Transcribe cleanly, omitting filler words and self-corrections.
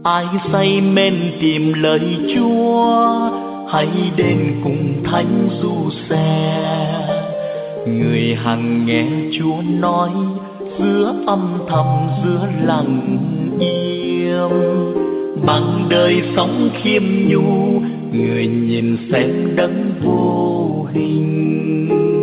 Ai say mến tìm lời Chúa, hãy đến cùng thánh du xe. Người hằng nghe Chúa nói, giữa âm thầm giữa lặng im. Bằng đời sống khiêm nhu, người nhìn xem đấng vô hình.